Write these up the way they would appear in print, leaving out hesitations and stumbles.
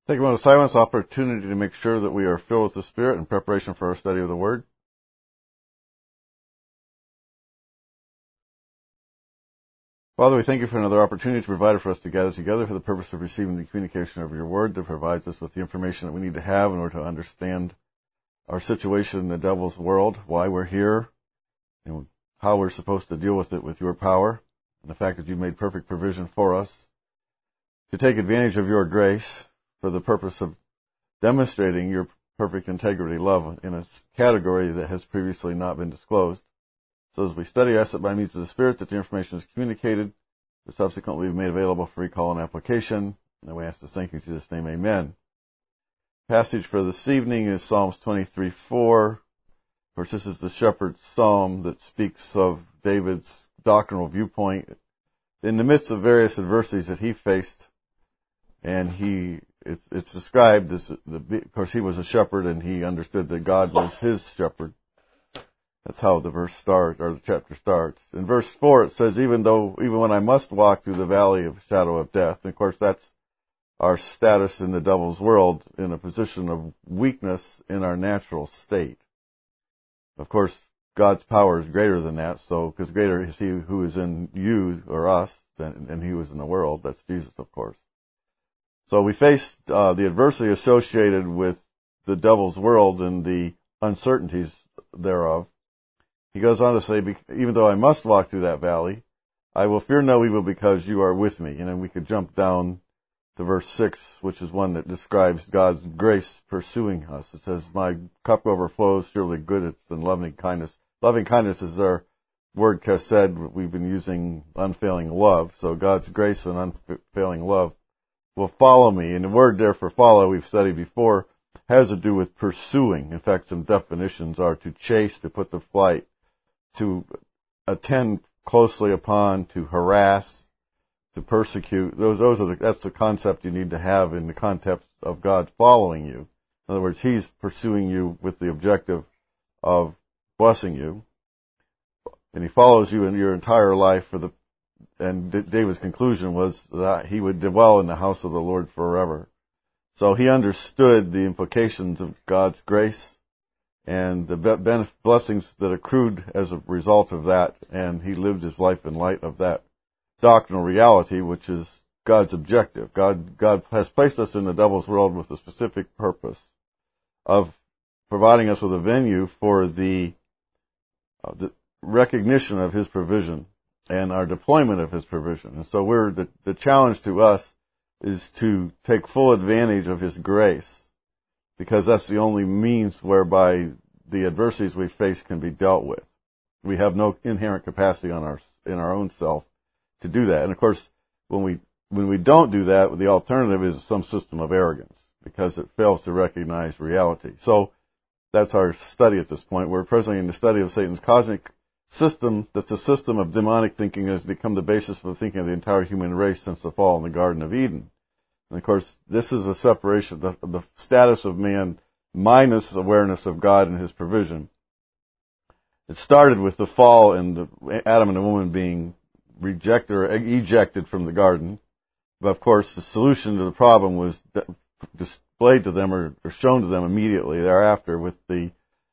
Take a moment of silence, opportunity to make sure that we are filled with the Spirit in preparation for our study of the Word. Father, we thank you for another opportunity to provide for us to gather together for the purpose of receiving the communication of your Word that provides us with the information that we need to have in order to understand our situation in the devil's world, why we're here, and how we're supposed to deal with it with your power, and the fact that you've made perfect provision for us to take advantage of your grace for the purpose of demonstrating your perfect integrity, love, in a category that has previously not been disclosed. So as we study, ask that by means of the Spirit that the information is communicated, but subsequently made available for recall and application. And we ask this, thank you in Jesus' name, amen. Passage for this evening is Psalms 23:4. Of course, this is the shepherd's psalm that speaks of David's doctrinal viewpoint in the midst of various adversities that he faced. And it's described as, of course, he was a shepherd and he understood that God was his shepherd. That's how the verse starts, or the chapter starts. In verse 4 it says, even when I must walk through the valley of the shadow of death. And of course that's our status in the devil's world, in a position of weakness in our natural state. Of course, God's power is greater than that, so, because greater is he who is in you, or us, than he who is in the world. That's Jesus, of course. So we face the adversity associated with the devil's world and the uncertainties thereof. He goes on to say, even though I must walk through that valley, I will fear no evil because you are with me. And then we could jump down to verse 6, which is one that describes God's grace pursuing us. It says, my cup overflows, surely goodness and loving kindness. Loving kindness is our word chesed. We've been using unfailing love. So God's grace and unfailing love will follow me. And the word there for follow, we've studied before, has to do with pursuing. In fact, some definitions are to chase, to put to flight, to attend closely upon, to harass, to persecute. That's the concept you need to have in the context of God following you. In other words, he's pursuing you with the objective of blessing you. And he follows you in your entire life and David's conclusion was that he would dwell in the house of the Lord forever. So he understood the implications of God's grace and the blessings that accrued as a result of that, and he lived his life in light of that doctrinal reality, which is God's objective. God has placed us in the devil's world with the specific purpose of providing us with a venue for the recognition of his provision and our deployment of his provision. And so the challenge to us is to take full advantage of his grace, because that's the only means whereby the adversities we face can be dealt with. We have no inherent capacity in our own self to do that. And of course, when we don't do that, the alternative is some system of arrogance, because it fails to recognize reality. So that's our study at this point. We're presently in the study of Satan's cosmic system. That's a system of demonic thinking that has become the basis for the thinking of the entire human race since the fall in the Garden of Eden. And of course, this is a separation, the status of man minus awareness of God and his provision. It started with the fall and Adam and the woman being rejected or ejected from the garden. But of course, the solution to the problem was displayed to them or shown to them immediately thereafter with the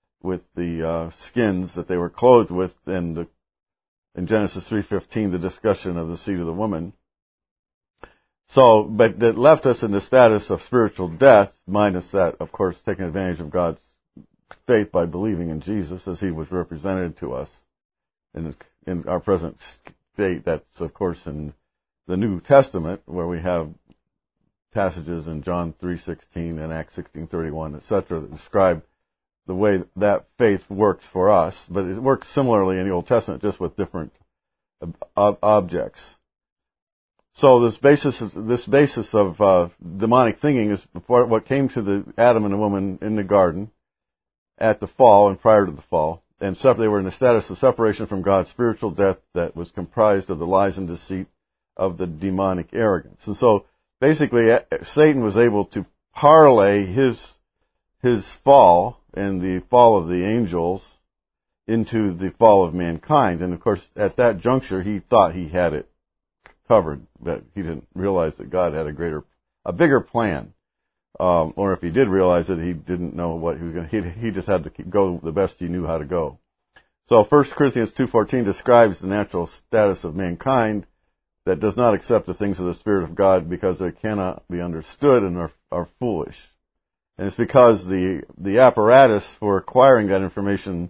skins that they were clothed with, and in Genesis 3:15, the discussion of the seed of the woman. So, but that left us in the status of spiritual death, minus that, of course, taking advantage of God's faith by believing in Jesus as he was represented to us in our present state. That's, of course, in the New Testament, where we have passages in John 3:16 and Acts 16:31, etc., that describe the way that faith works for us. But it works similarly in the Old Testament, just with different objects. So this basis of demonic thinking is before what came to the Adam and the woman in the garden at the fall and prior to the fall. And they were in a status of separation from God, spiritual death that was comprised of the lies and deceit of the demonic arrogance. And so basically Satan was able to parlay his fall and the fall of the angels into the fall of mankind. And of course, at that juncture, he thought he had it covered, but he didn't realize that God had a bigger plan or if he did realize it, he didn't know what he was going to. He just had to go the best he knew how to go. So 1 Corinthians 2:14 describes the natural status of mankind that does not accept the things of the Spirit of God because they cannot be understood and are foolish. And it's because the apparatus for acquiring that information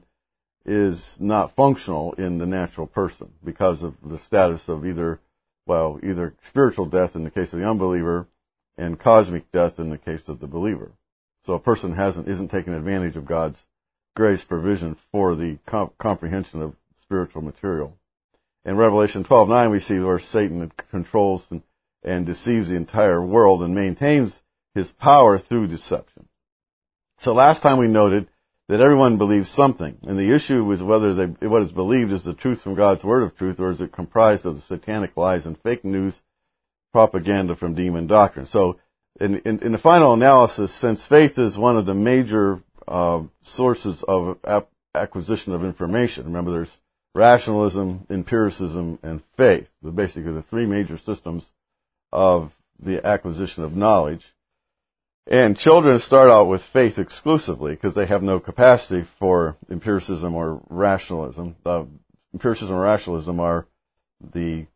is not functional in the natural person because of the status of either spiritual death in the case of the unbeliever and cosmic death in the case of the believer. So a person isn't taking advantage of God's grace provision for the comprehension of spiritual material. In Revelation 12:9, we see where Satan controls and deceives the entire world and maintains his power through deception. So last time we noted that everyone believes something, and the issue is whether what is believed is the truth from God's word of truth, or is it comprised of the satanic lies and fake news, propaganda from demon doctrine. So in the final analysis, since faith is one of the major sources of acquisition of information, remember there's rationalism, empiricism, and faith. They're basically the three major systems of the acquisition of knowledge. And children start out with faith exclusively because they have no capacity for empiricism or rationalism. Empiricism and rationalism are the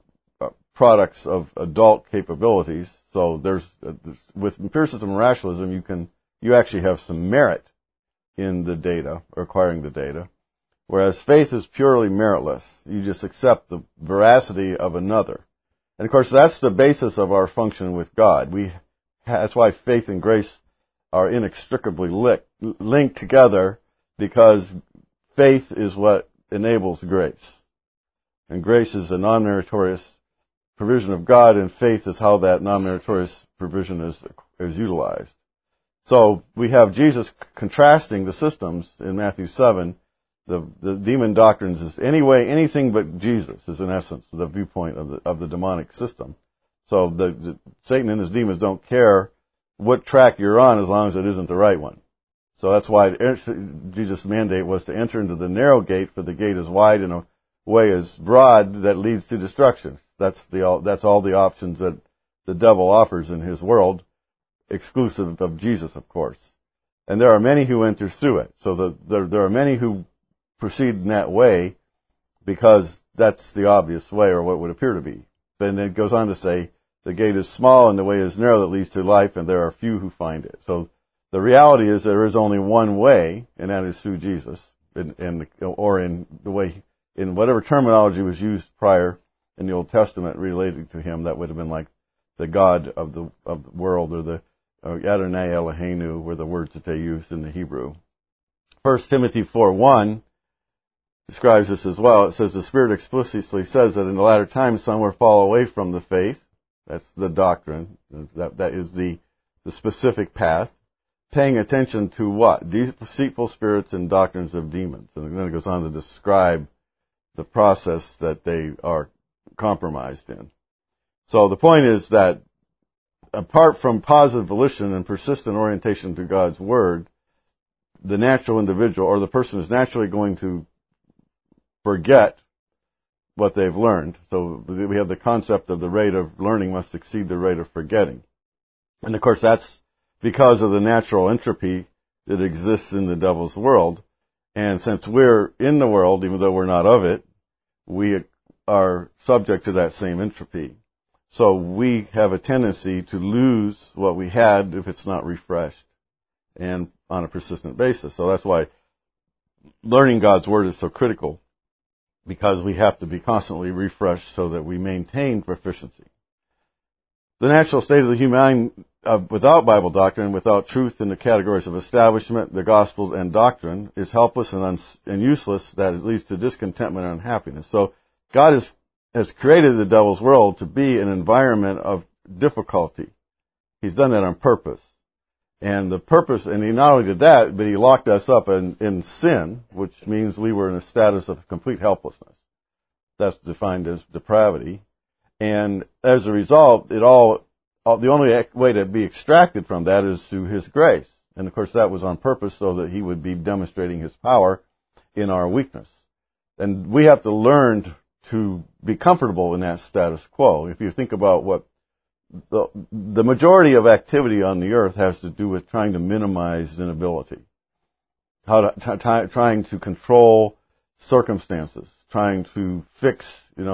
products of adult capabilities. So with empiricism and rationalism, you actually have some merit in the data, or acquiring the data. Whereas faith is purely meritless. You just accept the veracity of another. And of course, that's the basis of our function with God. That's why faith and grace are inextricably linked together, because faith is what enables grace. And grace is a non-meritorious provision of God, and faith is how that non-meritorious provision is utilized. So we have Jesus contrasting the systems in Matthew 7. The demon doctrines is anything but Jesus is in essence the viewpoint of the demonic system. So Satan and his demons don't care what track you're on as long as it isn't the right one. So that's why Jesus' mandate was to enter into the narrow gate, for the gate is wide and a way is broad that leads to destruction. That's all the options that the devil offers in his world, exclusive of Jesus, of course. And there are many who enter through it. So there are many who proceed in that way because that's the obvious way, or what would appear to be. Then it goes on to say, the gate is small and the way is narrow that leads to life, and there are few who find it. So the reality is there is only one way, and that is through Jesus, or in whatever terminology was used prior in the Old Testament relating to him. That would have been like the God of the world, or the Adonai Eloheinu were the words that they used in the Hebrew. 1 Timothy 4:1 describes this as well. It says, the Spirit explicitly says that in the latter times some will fall away from the faith. That's the doctrine. That is the specific path. Paying attention to what? Deceitful spirits and doctrines of demons. And then it goes on to describe the process that they are compromised in. So the point is that apart from positive volition and persistent orientation to God's Word, the natural individual or the person is naturally going to forget what they've learned. So we have the concept of the rate of learning must exceed the rate of forgetting. And of course that's because of the natural entropy that exists in the devil's world. And since we're in the world, even though we're not of it, we are subject to that same entropy. So we have a tendency to lose what we had if it's not refreshed and on a persistent basis. So that's why learning God's Word is so critical, because we have to be constantly refreshed so that we maintain proficiency. The natural state of the human without Bible doctrine, without truth in the categories of establishment, the Gospels, and doctrine, is helpless and useless. That it leads to discontentment and unhappiness. So God has created the devil's world to be an environment of difficulty. He's done that on purpose. And the purpose, and he not only did that, but he locked us up in sin, which means we were in a status of complete helplessness. That's defined as depravity. And as a result, the only way to be extracted from that is through his grace. And of course that was on purpose so that he would be demonstrating his power in our weakness. And we have to learn to be comfortable in that status quo. If you think about what the majority of activity on the earth has to do with trying to minimize inability, trying to control circumstances, trying to fix,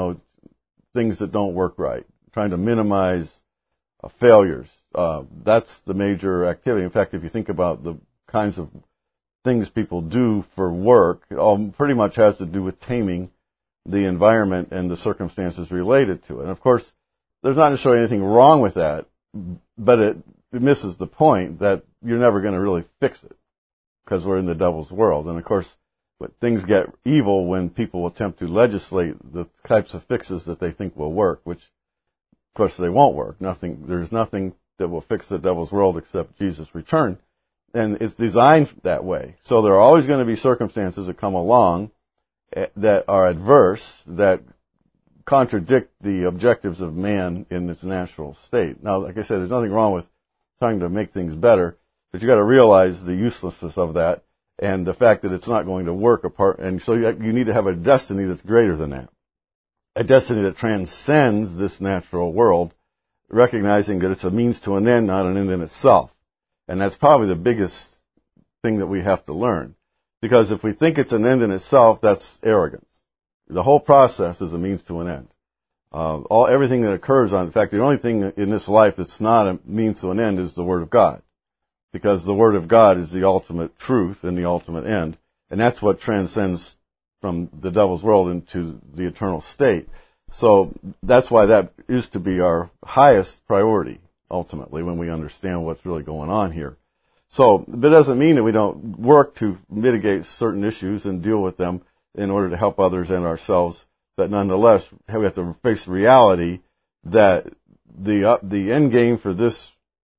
things that don't work right, trying to minimize failures. That's the major activity. In fact, if you think about the kinds of things people do for work, it all pretty much has to do with taming the environment and the circumstances related to it. And of course, there's not necessarily anything wrong with that, but it misses the point that you're never going to really fix it because we're in the devil's world. And of course, things get evil when people attempt to legislate the types of fixes that they think will work, which of course they won't work. There's nothing that will fix the devil's world except Jesus' return. And it's designed that way. So there are always going to be circumstances that come along that are adverse, that contradict the objectives of man in its natural state. Now, like I said, there's nothing wrong with trying to make things better, but you got to realize the uselessness of that and the fact that it's not going to work apart. And so you need to have a destiny that's greater than that, a destiny that transcends this natural world, recognizing that it's a means to an end, not an end in itself. And that's probably the biggest thing that we have to learn. Because if we think it's an end in itself, that's arrogance. The whole process is a means to an end. Everything that occurs in fact, the only thing in this life that's not a means to an end is the Word of God. Because the Word of God is the ultimate truth and the ultimate end. And that's what transcends from the devil's world into the eternal state. So that's why that is to be our highest priority, ultimately, when we understand what's really going on here. So, but it doesn't mean that we don't work to mitigate certain issues and deal with them in order to help others and ourselves. But nonetheless, we have to face the reality that the end game for this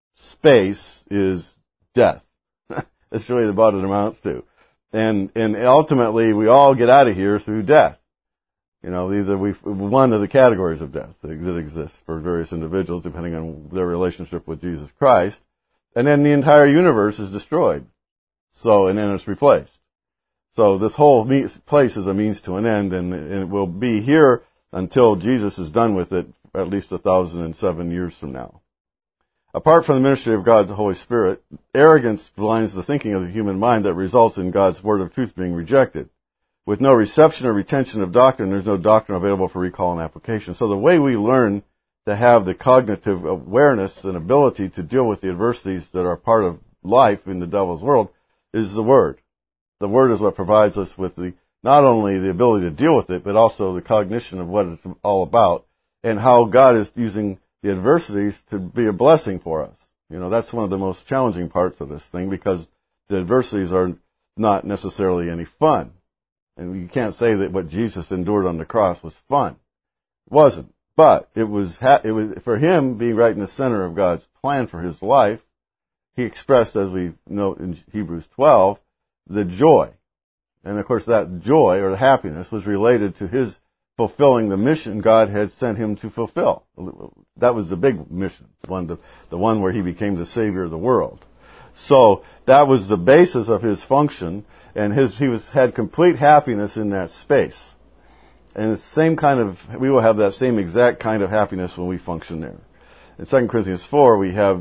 space is death. That's really about what it amounts to. And ultimately, we all get out of here through death. Either one of the categories of death that exists for various individuals, depending on their relationship with Jesus Christ. And then the entire universe is destroyed. And then it's replaced. So this whole place is a means to an end, and it will be here until Jesus is done with it, at least 1,007 years from now. Apart from the ministry of God's Holy Spirit, arrogance blinds the thinking of the human mind that results in God's word of truth being rejected. With no reception or retention of doctrine, there's no doctrine available for recall and application. So the way we learn to have the cognitive awareness and ability to deal with the adversities that are part of life in the devil's world is the Word. The Word is what provides us with not only the ability to deal with it, but also the cognition of what it's all about and how God is using the adversities to be a blessing for us. That's one of the most challenging parts of this thing, because the adversities are not necessarily any fun. And you can't say that what Jesus endured on the cross was fun. It wasn't. But it was for him, being right in the center of God's plan for his life, he expressed, as we note in Hebrews 12, the joy. And of course that joy, or the happiness, was related to his fulfilling the mission God had sent him to fulfill. That was the big mission, the one where he became the Savior of the world. So that was the basis of his function, and he had complete happiness in that space. And it's the same we will have that same exact kind of happiness when we function there. In 2 Corinthians 4, we have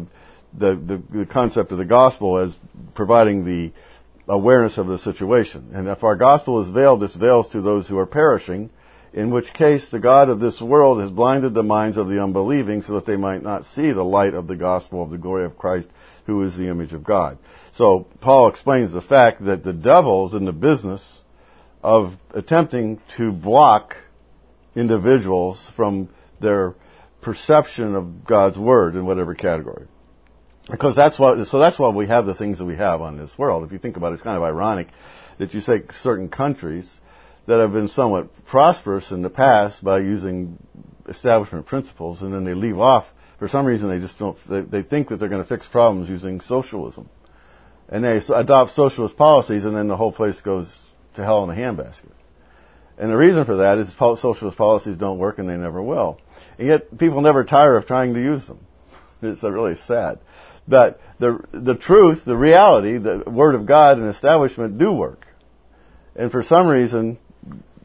the concept of the gospel as providing the awareness of the situation. And if our gospel is veiled, this veils to those who are perishing, in which case the God of this world has blinded the minds of the unbelieving so that they might not see the light of the gospel of the glory of Christ, who is the image of God. So Paul explains the fact that the devil is in the business of attempting to block individuals from their perception of God's word in whatever category. Because that's why we have the things that we have on this world. If you think about it, it's kind of ironic that you say certain countries that have been somewhat prosperous in the past by using establishment principles, and then they leave off. For some reason, they just don't. They think that they're going to fix problems using socialism, and they adopt socialist policies, and then the whole place goes to hell in a handbasket. And the reason for that is socialist policies don't work, and they never will. And yet, people never tire of trying to use them. It's really sad. But the truth, the reality, the Word of God and establishment do work. And for some reason,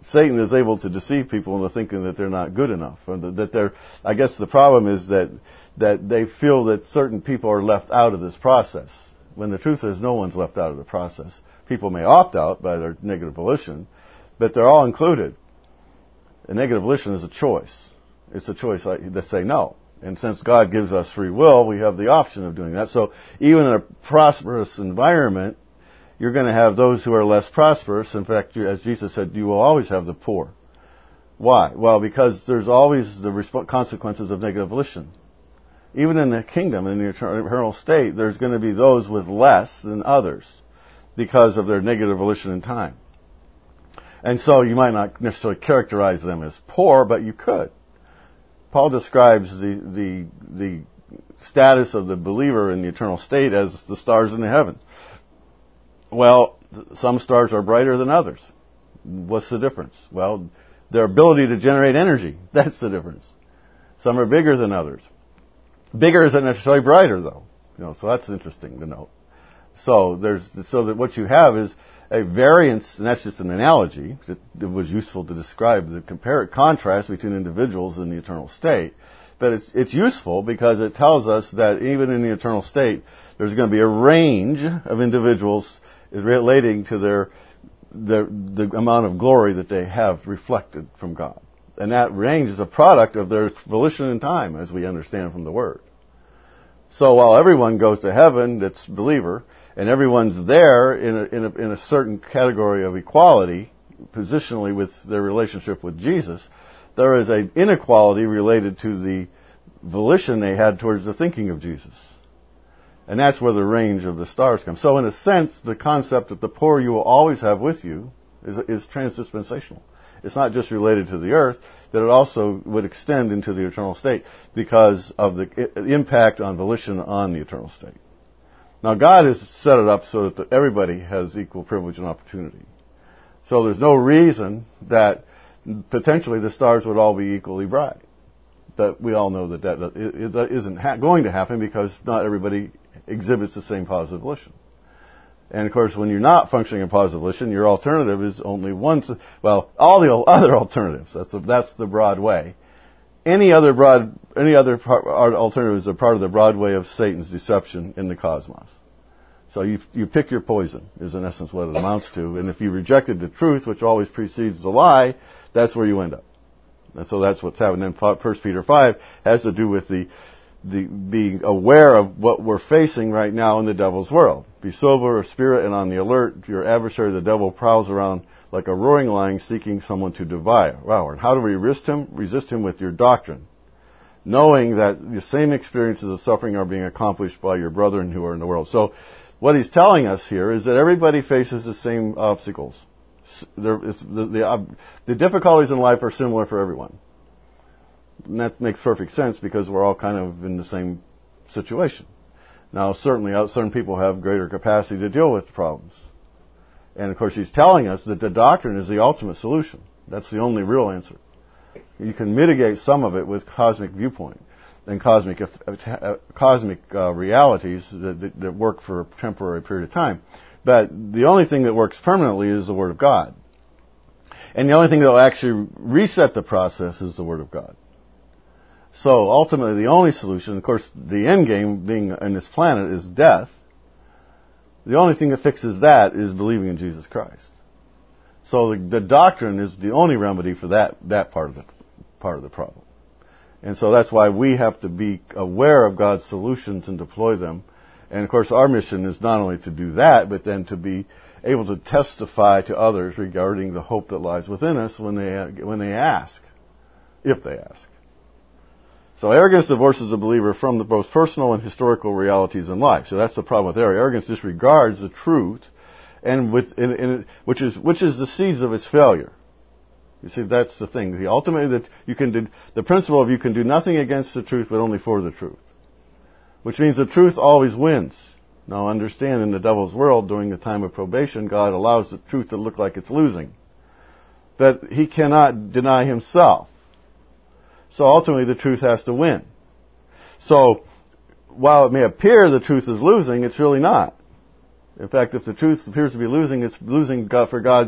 Satan is able to deceive people into thinking that they're not good enough, or that they're. I guess the problem is that they feel that certain people are left out of this process. When the truth is, no one's left out of the process. People may opt out by their negative volition, but they're all included. A negative volition is a choice. It's a choice to say no. And since God gives us free will, we have the option of doing that. So even in a prosperous environment, you're going to have those who are less prosperous. In fact, as Jesus said, you will always have the poor. Why? Well, because there's always the consequences of negative volition. Even in the kingdom, in the eternal state, there's going to be those with less than others because of their negative volition in time. And so you might not necessarily characterize them as poor, but you could. Paul describes the status of the believer in the eternal state as the stars in the heavens. Well, some stars are brighter than others. What's the difference? Well, their ability to generate energy. That's the difference. Some are bigger than others. Bigger isn't necessarily brighter, though. So that's interesting to note. So that what you have is a variance, and that's just an analogy that was useful to describe the contrast between individuals in the eternal state. But it's useful because it tells us that even in the eternal state, there's going to be a range of individuals relating to the amount of glory that they have reflected from God. And that range is a product of their volition and time, as we understand from the Word. So while everyone goes to heaven that's believer, and everyone's there in a certain category of equality, positionally with their relationship with Jesus, there is an inequality related to the volition they had towards the thinking of Jesus. And that's where the range of the stars comes. So in a sense, the concept that the poor you will always have with you is transdispensational. It's not just related to the earth, that it also would extend into the eternal state because of the impact on volition on the eternal state. Now, God has set it up so that everybody has equal privilege and opportunity. So there's no reason that potentially the stars would all be equally bright. But we all know that isn't going to happen because not everybody exhibits the same positive volition. And of course, when you're not functioning in positive volition, your alternative is only one. Well, all the other alternatives. That's the broad way. Any other alternative is a part of the broad way of Satan's deception in the cosmos. So you pick your poison is in essence what it amounts to. And if you rejected the truth, which always precedes the lie, that's where you end up. And so that's what's happening. And 1 Peter 5 has to do with the being aware of what we're facing right now in the devil's world. Be sober of spirit and on the alert. Your adversary, the devil, prowls around like a roaring lion seeking someone to devour. Wow. And how do we resist him? Resist him with your doctrine, knowing that the same experiences of suffering are being accomplished by your brethren who are in the world. So what he's telling us here is that everybody faces the same obstacles. The difficulties in life are similar for everyone. And that makes perfect sense because we're all kind of in the same situation. Now, certainly, certain people have greater capacity to deal with the problems. And, of course, he's telling us that the doctrine is the ultimate solution. That's the only real answer. You can mitigate some of it with cosmic viewpoint and cosmic realities that work for a temporary period of time. But the only thing that works permanently is the Word of God. And the only thing that will actually reset the process is the Word of God. So ultimately, the only solution, of course, the end game being on this planet is death. The only thing that fixes that is believing in Jesus Christ. So the doctrine is the only remedy for that part of the problem. And so that's why we have to be aware of God's solutions and deploy them. And of course, our mission is not only to do that, but then to be able to testify to others regarding the hope that lies within us when they ask, if they ask. So arrogance divorces the believer from the both personal and historical realities in life. So that's the problem with arrogance. Arrogance disregards the truth, and which is the seeds of its failure. You see, that's the thing. Ultimately, that you can do the principle of you can do nothing against the truth, but only for the truth, which means the truth always wins. Now, understand, in the devil's world, during the time of probation, God allows the truth to look like it's losing, but he cannot deny himself. So ultimately, the truth has to win. So while it may appear the truth is losing, it's really not. In fact, if the truth appears to be losing, it's losing for God's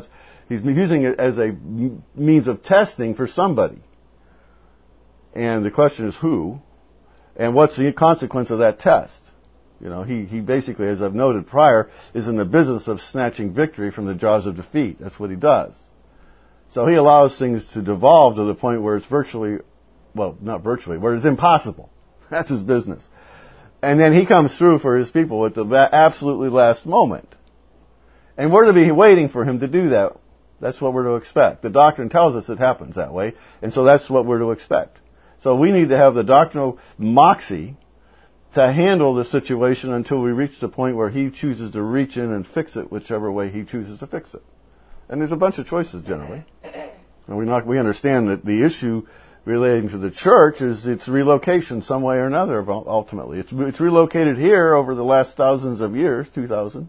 He's using it as a means of testing for somebody. And the question is who, and what's the consequence of that test? You know, he basically, as I've noted prior, is in the business of snatching victory from the jaws of defeat. That's what he does. So he allows things to devolve to the point where it's virtually, well, not virtually, where it's impossible. That's his business. And then he comes through for his people at the absolutely last moment. And we're to be waiting for him to do that. That's what we're to expect. The doctrine tells us it happens that way, and so that's what we're to expect. So we need to have the doctrinal moxie to handle the situation until we reach the point where he chooses to reach in and fix it whichever way he chooses to fix it. And there's a bunch of choices generally. And we understand that the issue relating to the church is its relocation some way or another ultimately. It's relocated here over the last thousands of years, 2,000.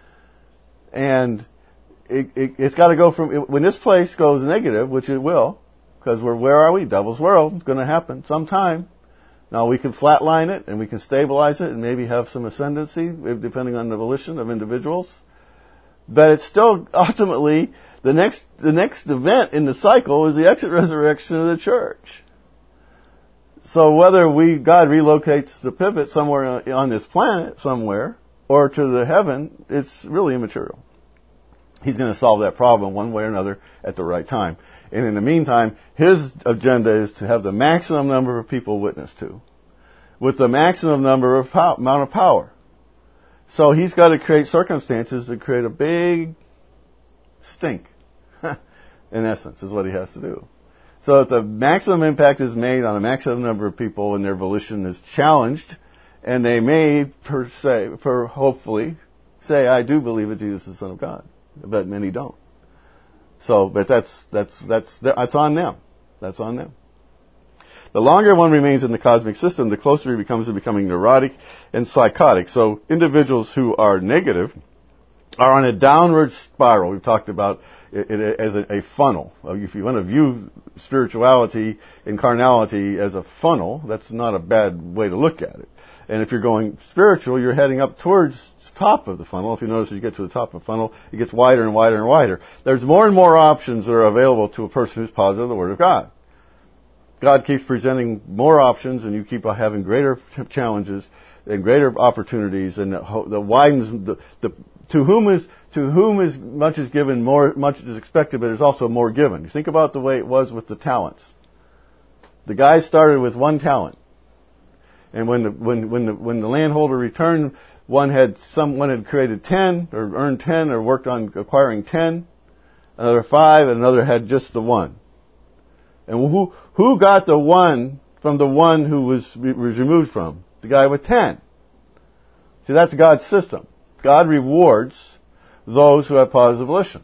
And it's got to go from, when this place goes negative, which it will, because where are we? Devil's world. It's going to happen sometime. Now we can flatline it and we can stabilize it and maybe have some ascendancy depending on the volition of individuals. But it's still ultimately the next event in the cycle is the exit resurrection of the church. So whether God relocates the pivot somewhere on this planet somewhere or to the heaven, it's really immaterial. He's going to solve that problem one way or another at the right time. And in the meantime, his agenda is to have the maximum number of people witness to, with the maximum number of amount of power. So he's got to create circumstances that create a big stink, in essence, is what he has to do. So if the maximum impact is made on a maximum number of people and their volition is challenged, and they may, hopefully, say, I do believe that Jesus is the Son of God. But many don't. So, but that's on them. That's on them. The longer one remains in the cosmic system, the closer he becomes to becoming neurotic and psychotic. So individuals who are negative are on a downward spiral. We've talked about it as a funnel. If you want to view spirituality and carnality as a funnel, that's not a bad way to look at it. And if you're going spiritual, you're heading up towards the top of the funnel. If you notice, as you get to the top of the funnel, it gets wider and wider and wider. There's more and more options that are available to a person who's positive the Word of God. God keeps presenting more options, and you keep having greater challenges and greater opportunities, and the widens to whom is much is given, much is expected, but there's also more given. You think about the way it was with the talents. The guy started with 1 talent. And when the landholder returned, one had created 10 or earned 10 or worked on acquiring 10, another 5, and another had just the 1. And who got the 1 from the one who was removed from? The guy with 10. See, that's God's system. God rewards those who have positive volition.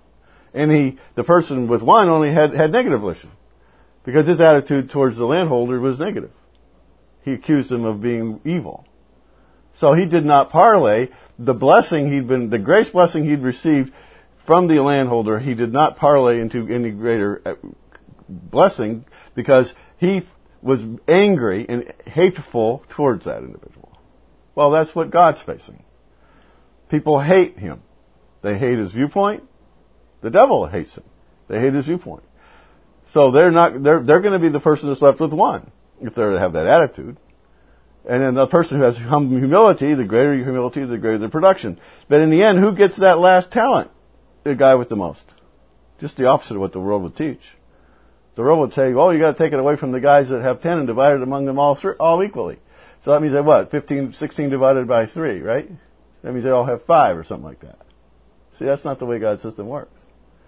And the person with 1 only had negative volition, because his attitude towards the landholder was negative. He accused him of being evil. So he did not parlay the grace blessing he'd received from the landholder. He did not parlay into any greater blessing because he was angry and hateful towards that individual. Well, that's what God's facing. People hate him. They hate his viewpoint. The devil hates him. They hate his viewpoint. So they're going to be the person that's left with 1. If they have that attitude. And then the person who has humility, the greater your humility, the greater the production. But in the end, who gets that last talent? The guy with the most. Just the opposite of what the world would teach. The world would say, you got to take it away from the guys that have 10 and divide it among them all equally. So that means that what? 16 divided by 3, right? That means they all have 5 or something like that. See, that's not the way God's system works.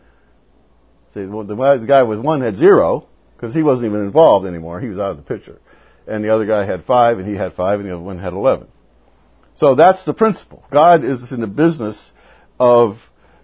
See, the guy with 1 had 0, because he wasn't even involved anymore. He was out of the picture. And the other guy had 5, and he had 5, and the other one had 11. So that's the principle. God is in the business of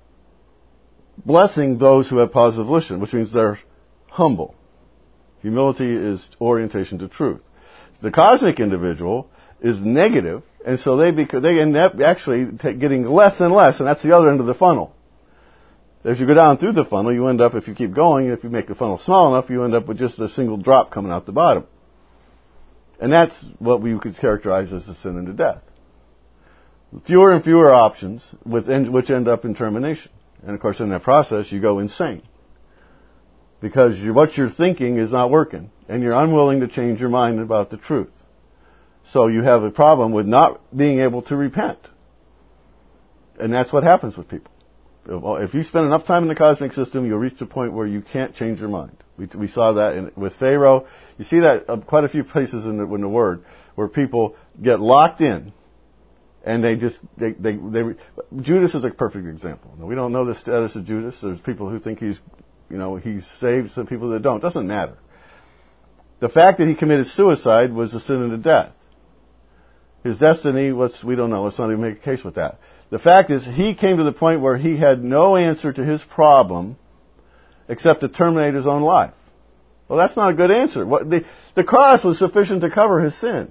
blessing those who have positive volition, which means they're humble. Humility is orientation to truth. The cosmic individual is negative, and so they end up actually getting less and less, and that's the other end of the funnel. As you go down through the funnel, you end up, if you keep going, if you make the funnel small enough, you end up with just a single drop coming out the bottom. And that's what we could characterize as a sin unto death. Fewer and fewer options, which end up in termination. And of course, in that process, you go insane. Because what you're thinking is not working. And you're unwilling to change your mind about the truth. So you have a problem with not being able to repent. And that's what happens with people. If you spend enough time in the cosmic system, you'll reach the point where you can't change your mind. We saw that with Pharaoh. You see that quite a few places in the Word where people get locked in. And Judas is a perfect example. Now, we don't know the status of Judas. There's people who think he's saved, some people that don't. Doesn't matter. The fact that he committed suicide was a sin unto death. His destiny, we don't know. Let's not even make a case with that. The fact is, he came to the point where he had no answer to his problem except to terminate his own life. Well, that's not a good answer. The cross was sufficient to cover his sin.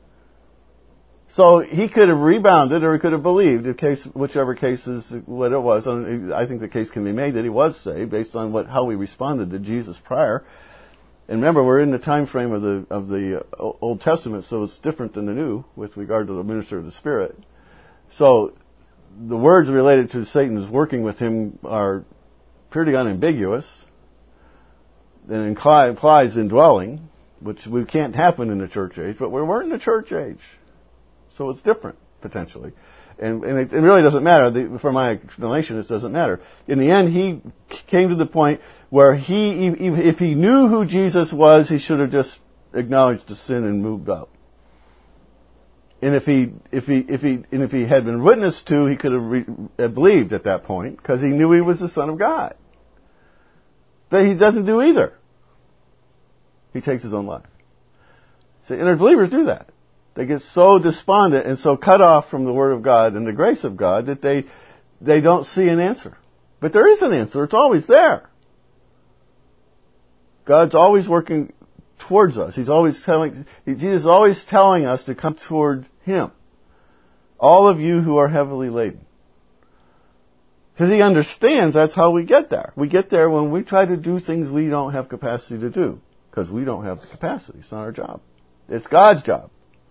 So he could have rebounded or he could have believed, whichever case is what it was. I think the case can be made that he was saved based on how he responded to Jesus prior. And remember, we're in the time frame of the Old Testament, so it's different than the New with regard to the minister of the Spirit. So the words related to Satan's working with him are pretty unambiguous. And implies indwelling, which can't happen in the church age, but we weren't in the church age. So it's different, potentially. And it really doesn't matter. For my explanation, it doesn't matter. In the end, he came to the point where if he knew who Jesus was, he should have just acknowledged the sin and moved out. And if he had been witnessed to, he could have believed at that point because he knew he was the Son of God. But he doesn't do either. He takes his own life. See, and believers do that. They get so despondent and so cut off from the Word of God and the grace of God that they don't see an answer. But there is an answer. It's always there. God's always working towards us. Jesus is always telling us to come toward Him. All of you who are heavily laden. Because He understands that's how we get there. We get there when we try to do things we don't have capacity to do. Because we don't have the capacity. It's not our job. It's God's job.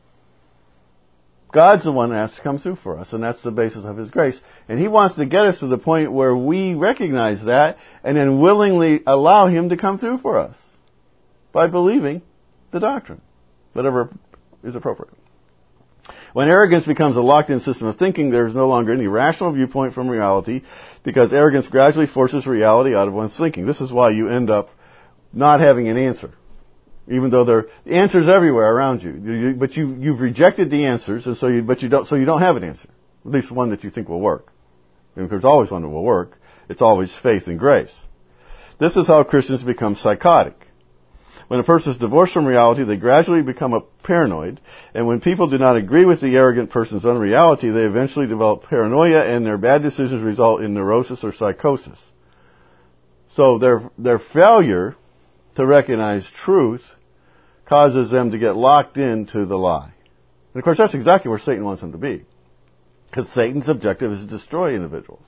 God's the one that has to come through for us, and that's the basis of His grace. And He wants to get us to the point where we recognize that and then willingly allow Him to come through for us by believing the doctrine, whatever is appropriate. When arrogance becomes a locked-in system of thinking, there is no longer any rational viewpoint from reality because arrogance gradually forces reality out of one's thinking. This is why you end up not having an answer. Even though the answers everywhere around you, but you've rejected the answers, and so you don't have an answer, at least one that you think will work. And there's always one that will work. It's always faith and grace. This is how Christians become psychotic. When a person is divorced from reality, they gradually become a paranoid, and when people do not agree with the arrogant person's unreality, they eventually develop paranoia, and their bad decisions result in neurosis or psychosis. So their failure to recognize truth causes them to get locked into the lie. And of course, that's exactly where Satan wants them to be. Because Satan's objective is to destroy individuals.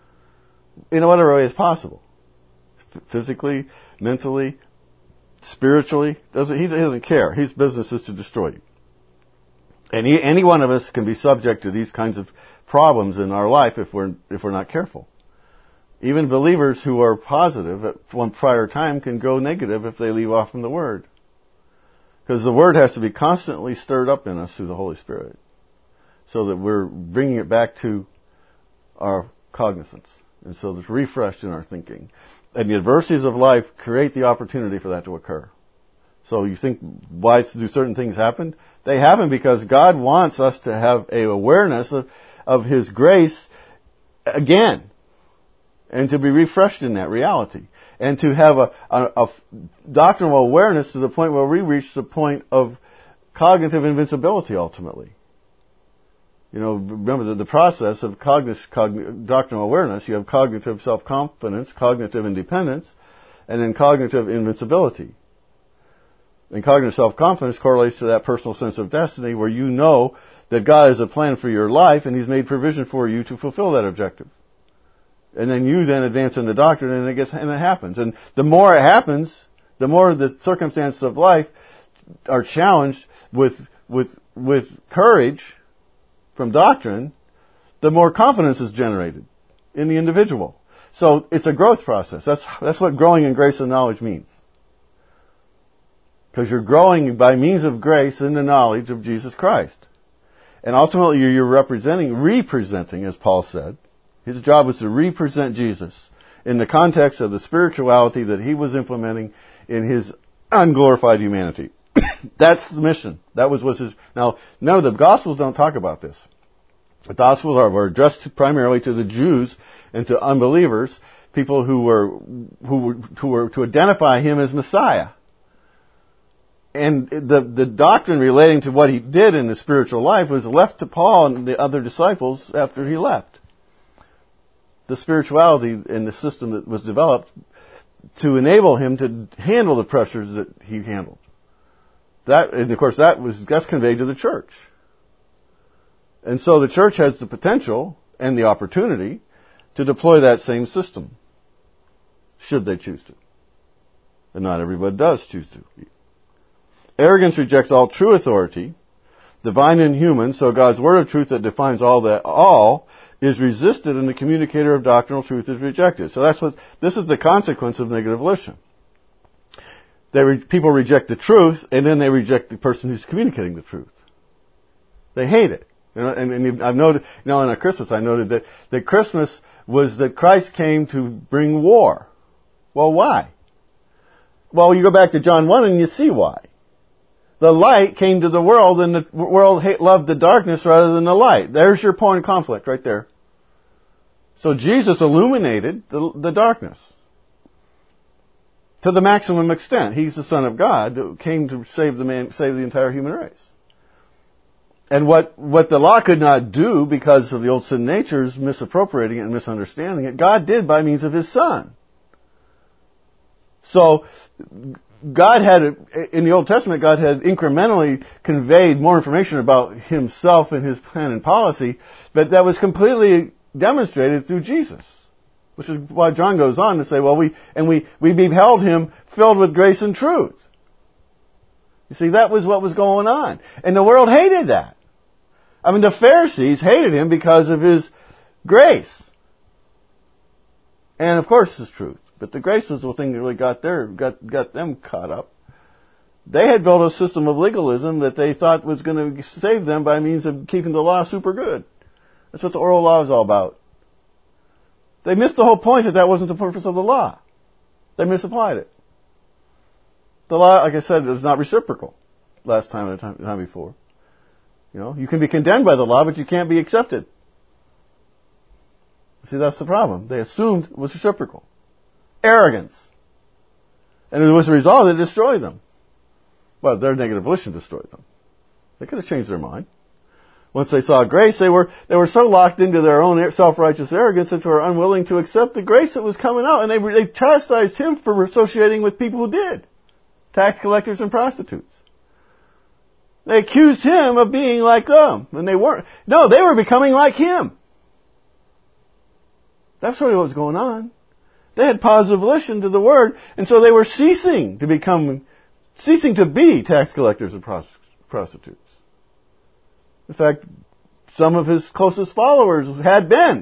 In whatever way is possible. Physically, mentally, spiritually. He doesn't care. His business is to destroy you. And any one of us can be subject to these kinds of problems in our life if we're not careful. Even believers who are positive at one prior time can go negative if they leave off from the Word. Because the Word has to be constantly stirred up in us through the Holy Spirit. So that we're bringing it back to our cognizance. And so it's refreshed in our thinking. And the adversities of life create the opportunity for that to occur. So you think, why do certain things happen? They happen because God wants us to have an awareness of His grace again. And to be refreshed in that reality. And to have a doctrinal awareness to the point where we reach the point of cognitive invincibility ultimately. You know, remember the process of doctrinal awareness. You have cognitive self-confidence, cognitive independence, and then cognitive invincibility. And cognitive self-confidence correlates to that personal sense of destiny where you know that God has a plan for your life and He's made provision for you to fulfill that objective. And then you then advance in the doctrine and it happens. And the more it happens, the more the circumstances of life are challenged with courage from doctrine, the more confidence is generated in the individual. So it's a growth process. That's what growing in grace and knowledge means. Because you're growing by means of grace in the knowledge of Jesus Christ. And ultimately you're representing, as Paul said. His job was to represent Jesus in the context of the spirituality that he was implementing in his unglorified humanity. That's the mission. That was his. Now, no, the Gospels don't talk about this. The Gospels were addressed primarily to the Jews and to unbelievers, people who were to identify him as Messiah. And the doctrine relating to what he did in his spiritual life was left to Paul and the other disciples after he left. The spirituality and the system that was developed to enable him to handle the pressures that he handled. And of course that's conveyed to the church. And so the church has the potential and the opportunity to deploy that same system, should they choose to. And not everybody does choose to. Arrogance rejects all true authority, divine and human, so God's word of truth that defines all is resisted and the communicator of doctrinal truth is rejected. So this is the consequence of negative volition. People reject the truth and then they reject the person who's communicating the truth. They hate it. And I've noted, in Christmas I noted that Christmas was that Christ came to bring war. Well, why? Well, you go back to John 1 and you see why. The light came to the world and the world loved the darkness rather than the light. There's your point of conflict right there. So Jesus illuminated the darkness to the maximum extent. He's the Son of God who came to save the entire human race. And what the law could not do because of the old sin natures misappropriating it and misunderstanding it, God did by means of His Son. So God in the Old Testament, God had incrementally conveyed more information about Himself and His plan and policy, but that was completely demonstrated through Jesus. Which is why John goes on to say, well, we beheld Him filled with grace and truth. You see, that was what was going on. And the world hated that. I mean, the Pharisees hated Him because of His grace. And of course His truth. But the grace was the thing that really got them caught up. They had built a system of legalism that they thought was going to save them by means of keeping the law super good. That's what the oral law is all about. They missed the whole point that wasn't the purpose of the law. They misapplied it. The law, like I said, is not reciprocal. Last time and the time before. You can be condemned by the law, but you can't be accepted. See, that's the problem. They assumed it was reciprocal. Arrogance. And as a result, it destroyed them. Well, their negative volition destroyed them. They could have changed their mind. Once they saw grace, they were so locked into their own self-righteous arrogance that they were unwilling to accept the grace that was coming out. And they chastised Him for associating with people who did. Tax collectors and prostitutes. They accused Him of being like them. And they weren't. No, they were becoming like Him. That's really what was going on. They had positive volition to the Word, and so they were ceasing to be tax collectors and prostitutes. In fact, some of His closest followers had been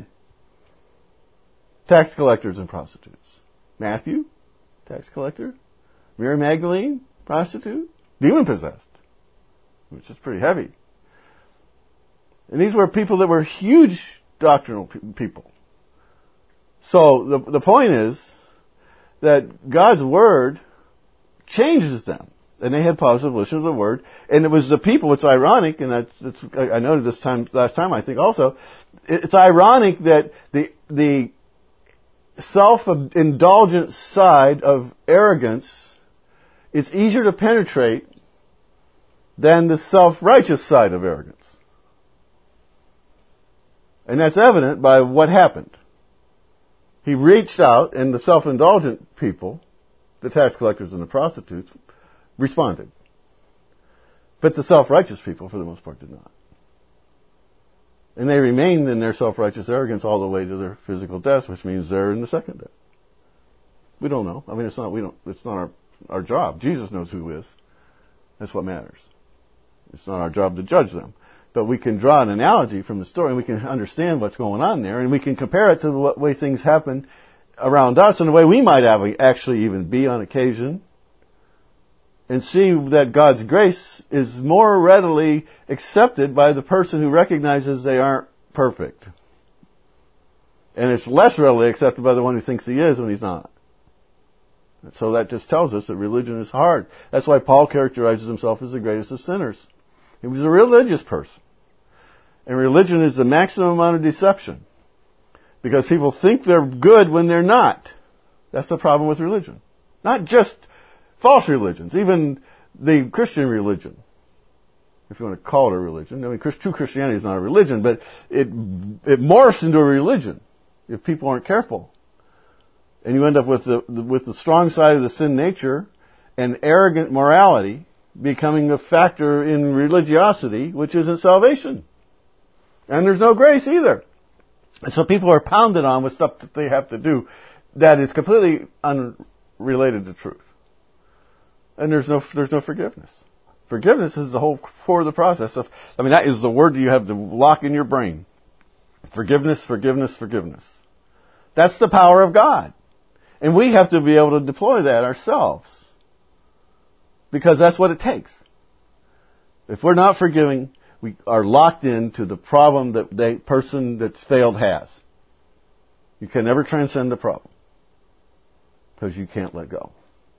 tax collectors and prostitutes. Matthew, tax collector. Mary Magdalene, prostitute. Demon-possessed, which is pretty heavy. And these were people that were huge doctrinal people. So the point is that God's Word changes them. And they had positive volition of the Word. And it was the people, it's ironic, and I noted last time I think also, it's ironic that the self-indulgent side of arrogance is easier to penetrate than the self-righteous side of arrogance. And that's evident by what happened. He reached out, and the self-indulgent people, the tax collectors and the prostitutes, responded. But the self-righteous people, for the most part, did not. And they remained in their self-righteous arrogance all the way to their physical death, which means they're in the second death. We don't know. I mean, it's not our job. Jesus knows who is. That's what matters. It's not our job to judge them. But we can draw an analogy from the story, and we can understand what's going on there, and we can compare it to the way things happen around us and the way we might actually even be on occasion, and see that God's grace is more readily accepted by the person who recognizes they aren't perfect. And it's less readily accepted by the one who thinks he is when he's not. So that just tells us that religion is hard. That's why Paul characterizes himself as the greatest of sinners. He was a religious person. And religion is the maximum amount of deception. Because people think they're good when they're not. That's the problem with religion. Not just false religions, even the Christian religion, if you want to call it a religion. I mean, true Christianity is not a religion, but it morphs into a religion if people aren't careful. And you end up with the strong side of the sin nature and arrogant morality becoming a factor in religiosity, which isn't salvation. And there's no grace either. And so people are pounded on with stuff that they have to do that is completely unrelated to truth. And there's no forgiveness. Forgiveness is the whole core of the process that is the word you have to lock in your brain. Forgiveness, forgiveness, forgiveness. That's the power of God. And we have to be able to deploy that ourselves. Because that's what it takes. If we're not forgiving, we are locked into the problem that the person that's failed has. You can never transcend the problem. Because you can't let go.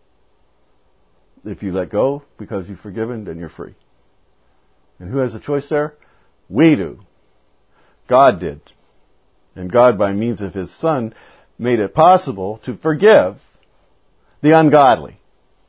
If you let go because you've forgiven, then you're free. And who has a choice there? We do. God did. And God, by means of His Son, made it possible to forgive the ungodly.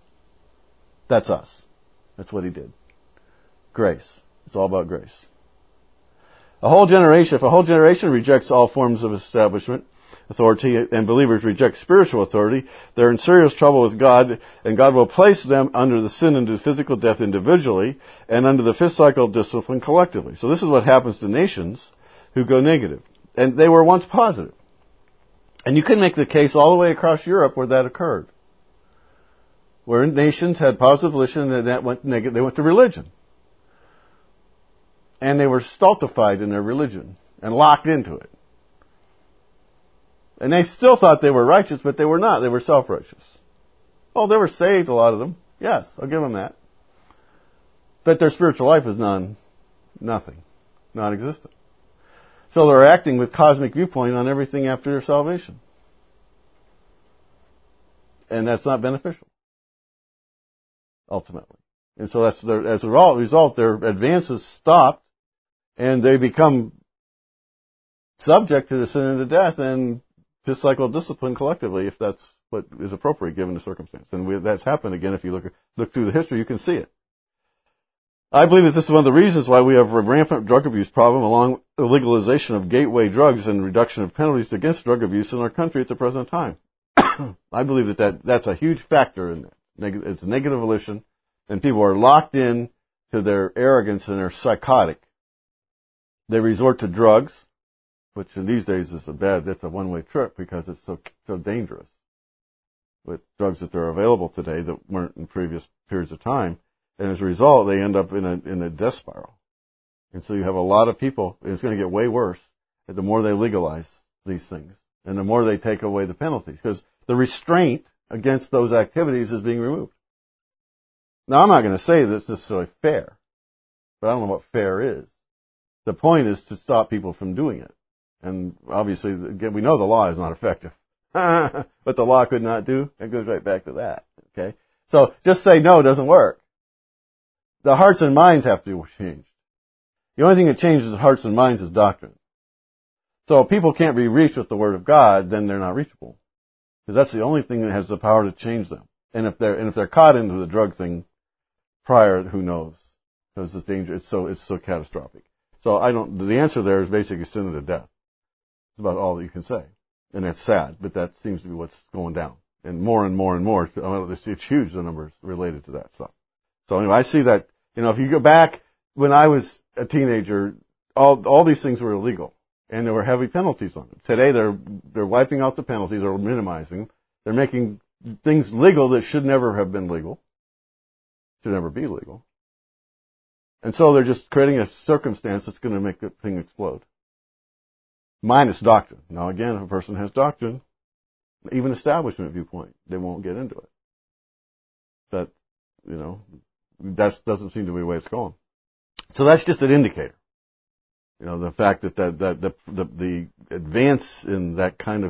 That's us. That's what He did. Grace. It's all about grace. If a whole generation rejects all forms of establishment, authority, and believers reject spiritual authority, they're in serious trouble with God, and God will place them under the sin and the physical death individually, and under the fifth cycle of discipline collectively. So this is what happens to nations who go negative. And they were once positive. And you can make the case all the way across Europe where that occurred. Where nations had positive volition and that went negative, they went to religion. And they were stultified in their religion and locked into it. And they still thought they were righteous, but they were not. They were self-righteous. Oh, they were saved, a lot of them. Yes, I'll give them that. But their spiritual life was nothing, non-existent. So they're acting with cosmic viewpoint on everything after their salvation. And that's not beneficial, ultimately. And so as a result, their advances stopped, and they become subject to the sin and the death, and fifth cycle of discipline collectively, if that's what is appropriate given the circumstance. And that's happened again. If you look through the history, you can see it. I believe that this is one of the reasons why we have a rampant drug abuse problem, along with the legalization of gateway drugs and reduction of penalties against drug abuse in our country at the present time. I believe that's a huge factor in that. It's a negative volition, and people are locked in to their arrogance and they're psychotic. They resort to drugs, which in these days is that's a one-way trip because it's so dangerous with drugs that are available today that weren't in previous periods of time. And as a result, they end up in a death spiral. And so you have a lot of people, and it's going to get way worse the more they legalize these things and the more they take away the penalties, because the restraint against those activities is being removed. Now, I'm not going to say that it's necessarily fair, but I don't know what fair is. The point is to stop people from doing it. And obviously, again, we know the law is not effective. What the law could not do, it goes right back to that. Okay? So just say no doesn't work. The hearts and minds have to change. The only thing that changes hearts and minds is doctrine. So if people can't be reached with the Word of God, then they're not reachable. Because that's the only thing that has the power to change them. And if they're caught into the drug thing prior, who knows? Because it's dangerous. It's so catastrophic. So the answer there is basically sin unto death. It's about all that you can say. And that's sad, but that seems to be what's going down. And more and more and more, it's huge, the numbers related to that stuff. So anyway, I see that, if you go back when I was a teenager, all these things were illegal. And there were heavy penalties on them. Today they're wiping out the penalties or minimizing them. They're making things legal that should never have been legal. Should never be legal. And so they're just creating a circumstance that's going to make the thing explode. Minus doctrine. Now again, if a person has doctrine, Even establishment viewpoint, they won't get into it. That, that doesn't seem to be the way it's going. So that's just an indicator. The fact that the advance in that kind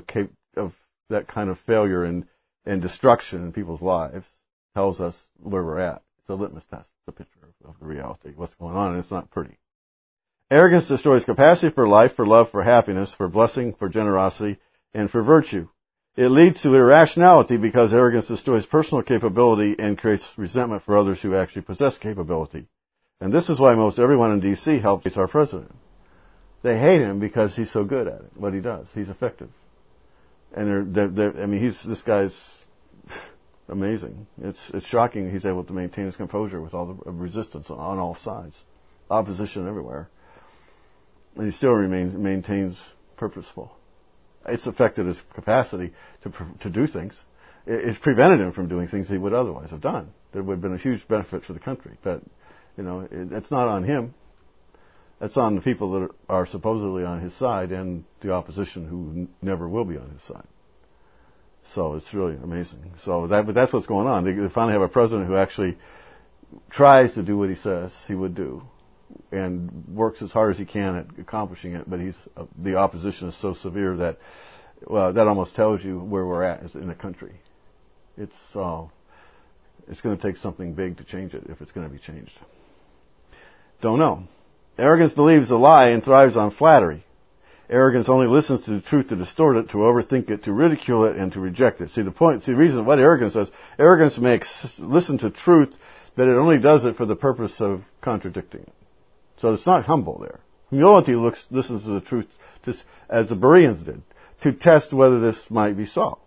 of failure and destruction in people's lives tells us where we're at. It's a litmus test. It's a picture of the reality, what's going on, and it's not pretty. Arrogance destroys capacity for life, for love, for happiness, for blessing, for generosity, and for virtue. It leads to irrationality because arrogance destroys personal capability and creates resentment for others who actually possess capability. And this is why most everyone in D.C. hates our president. They hate him because he's so good at it, what he does. He's effective. And this guy's amazing. It's shocking he's able to maintain his composure with all the resistance on all sides, opposition everywhere, and he still maintains purposeful. It's affected his capacity to do things. It's prevented him from doing things he would otherwise have done. There would have been a huge benefit for the country, but it's not on him. It's on the people that are supposedly on his side and the opposition who never will be on his side. So it's really amazing. But that's what's going on. They finally have a president who actually tries to do what he says he would do and works as hard as he can at accomplishing it, but the opposition is so severe that almost tells you where we're at in the country. It's going to take something big to change it, if it's going to be changed. Don't know. Arrogance believes a lie and thrives on flattery. Arrogance only listens to the truth to distort it, to overthink it, to ridicule it, and to reject it. The reason what arrogance does, arrogance makes listen to truth, but it only does it for the purpose of contradicting it. So it's not humble there. Humility listens to the truth, as the Bereans did, to test whether this might be so.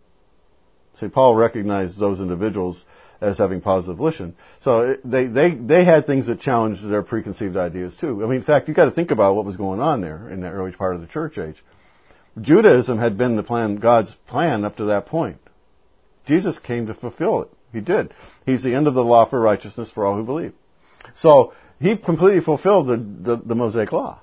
St. Paul recognized those individuals as having positive volition. So they had things that challenged their preconceived ideas too. In fact, you've got to think about what was going on there in that early part of the church age. Judaism had been God's plan up to that point. Jesus came to fulfill it. He did. He's the end of the law for righteousness for all who believe. So he completely fulfilled the Mosaic law.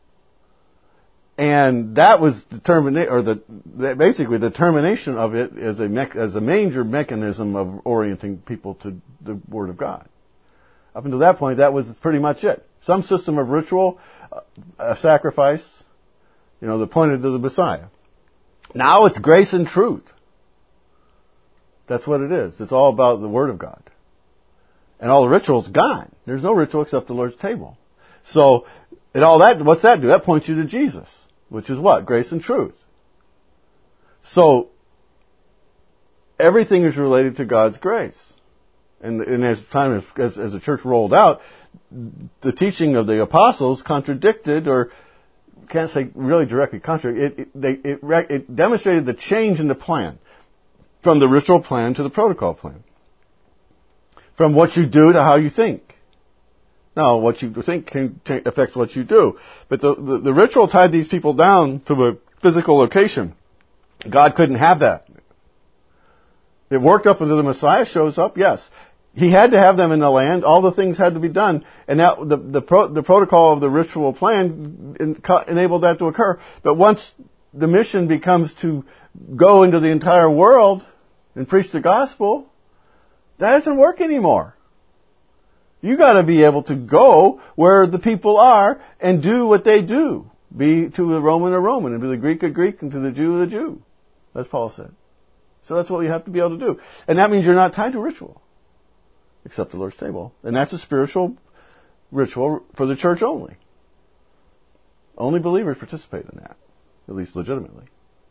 And that was basically the termination of it as a major mechanism of orienting people to the Word of God. Up until that point, that was pretty much it. Some system of ritual, a sacrifice, that pointed to the Messiah. Now it's grace and truth. That's what it is. It's all about the Word of God. And all the ritual's gone. There's no ritual except the Lord's table. So, what's that do? That points you to Jesus. Which is what? Grace and truth. So, everything is related to God's grace. And as the church rolled out, the teaching of the apostles contradicted, or can't say really directly contradicted, it demonstrated the change in the plan. From the ritual plan to the protocol plan. From what you do to how you think. Now, what you think affects what you do. But the ritual tied these people down to a physical location. God couldn't have that. It worked up until the Messiah shows up, yes. He had to have them in the land. All the things had to be done. And now the protocol of the ritual plan enabled that to occur. But once the mission becomes to go into the entire world and preach the gospel, that doesn't work anymore. You got to be able to go where the people are and do what they do. Be to the Roman a Roman, and to the Greek a Greek, and to the Jew a Jew. As Paul said. So that's what you have to be able to do. And that means you're not tied to ritual. Except the Lord's table. And that's a spiritual ritual for the church only. Only believers participate in that. At least legitimately.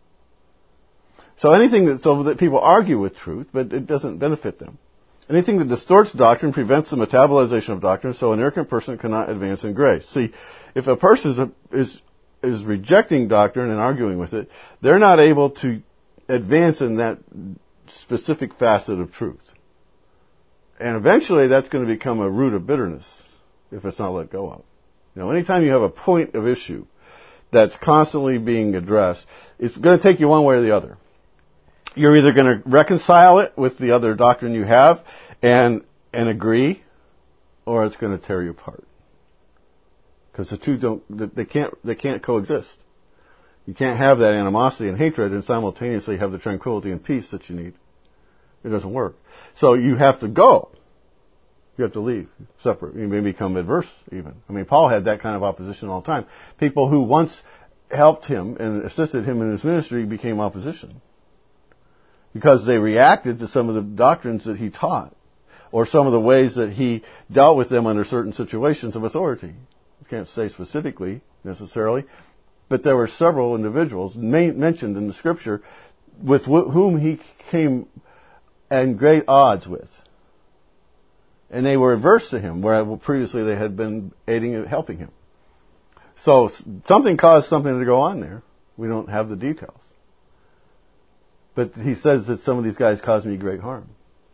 So that people argue with truth, but it doesn't benefit them. Anything that distorts doctrine prevents the metabolization of doctrine, so an arrogant person cannot advance in grace. See, if a person is rejecting doctrine and arguing with it, they're not able to advance in that specific facet of truth. And eventually that's going to become a root of bitterness if it's not let go of. Anytime you have a point of issue that's constantly being addressed, it's going to take you one way or the other. You're either going to reconcile it with the other doctrine you have and agree, or it's going to tear you apart. Because the two they can't coexist. You can't have that animosity and hatred and simultaneously have the tranquility and peace that you need. It doesn't work. So you have to go. You have to leave, separate. You may become adverse even. I mean, Paul had that kind of opposition all the time. People who once helped him and assisted him in his ministry became opposition because they reacted to some of the doctrines that he taught or some of the ways that he dealt with them under certain situations of authority. I can't say specifically necessarily, but there were several individuals mentioned in the Scripture with whom he came in great odds with. And they were adverse to him, where previously they had been aiding and helping him. So something caused something to go on there. We don't have the details. But he says that some of these guys caused me great harm.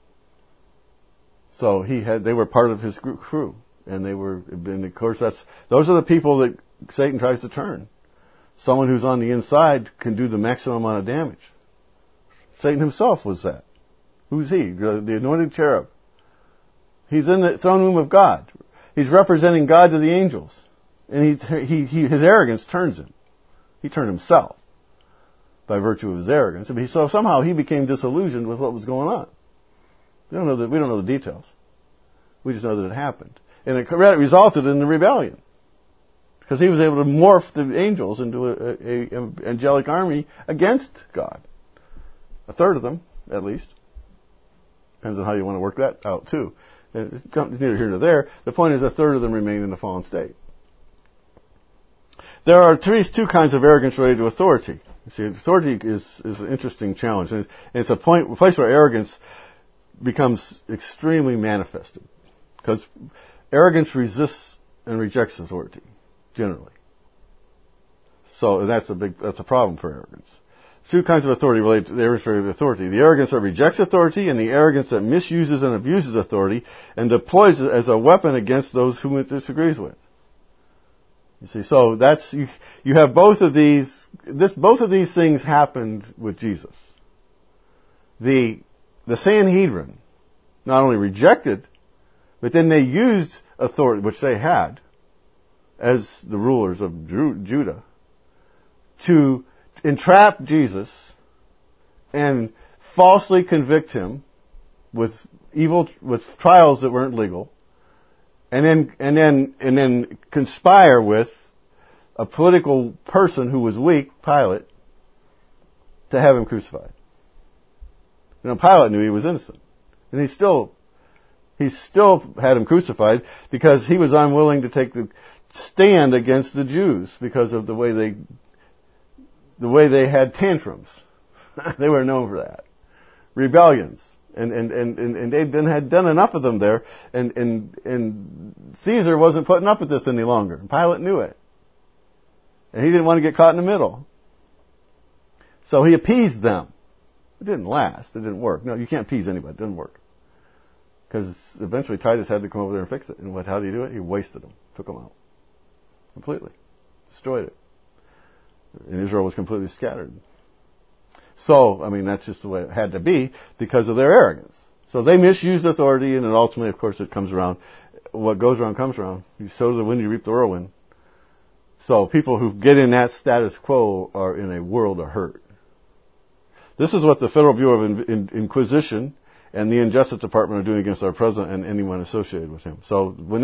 So they were part of his crew. And of course those are the people that Satan tries to turn. Someone who's on the inside can do the maximum amount of damage. Satan himself was that. Who's he? The anointed cherub. He's in the throne room of God. He's representing God to the angels. And his arrogance turns him. He turned himself by virtue of his arrogance. So somehow he became disillusioned with what was going on. We don't know the details. We just know that it happened. And it resulted in the rebellion. Because he was able to morph the angels into an angelic army against God. A third of them, at least. Depends on how you want to work that out, too. It's neither here nor there. The point is a third of them remain in the fallen state. There are two kinds of arrogance related to authority. You see, authority is an interesting challenge. And it's a place where arrogance becomes extremely manifested. Because arrogance resists and rejects authority, generally. So that's a problem for arrogance. Two kinds of authority relate to the arrogance related to authority. The arrogance that rejects authority and the arrogance that misuses and abuses authority and deploys it as a weapon against those whom it disagrees with. You see, so you have both of these. Both of these things happened with Jesus. The Sanhedrin not only rejected, but then they used authority, which they had, as the rulers of Judah, to entrap Jesus and falsely convict him with trials that weren't legal, and then conspire with a political person who was weak, Pilate, to have him crucified. Pilate knew he was innocent, and he still had him crucified because he was unwilling to take the stand against the Jews because of the way they had tantrums. They were known for that. Rebellions. And they had done enough of them there, and Caesar wasn't putting up with this any longer. Pilate knew it. And he didn't want to get caught in the middle. So he appeased them. It didn't last. It didn't work. No, you can't appease anybody. It didn't work. Because eventually Titus had to come over there and fix it. And how did he do it? He wasted them. Took them out. Completely. Destroyed it. And Israel was completely scattered. So, that's just the way it had to be because of their arrogance. So they misused authority, and then ultimately, of course, it comes around. What goes around comes around. You sow the wind, you reap the whirlwind. So people who get in that status quo are in a world of hurt. This is what the Federal Bureau of Inquisition and the Injustice Department are doing against our president and anyone associated with him. So when